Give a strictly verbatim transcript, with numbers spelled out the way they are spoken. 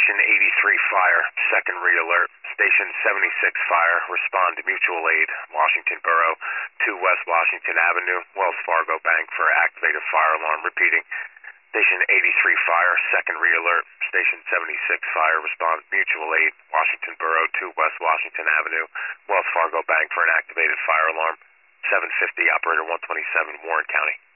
Station eighty-three Fire, second re-alert. Station seventy-six Fire, respond to mutual aid, Washington Borough, two West Washington Avenue, Wells Fargo Bank for activated fire alarm. Repeating. Station eighty-three Fire, second re-alert. Station seventy-six Fire, respond to mutual aid, Washington Borough, two West Washington Avenue, Wells Fargo Bank for an activated fire alarm. seven fifty, Operator one twenty-seven, Warren County.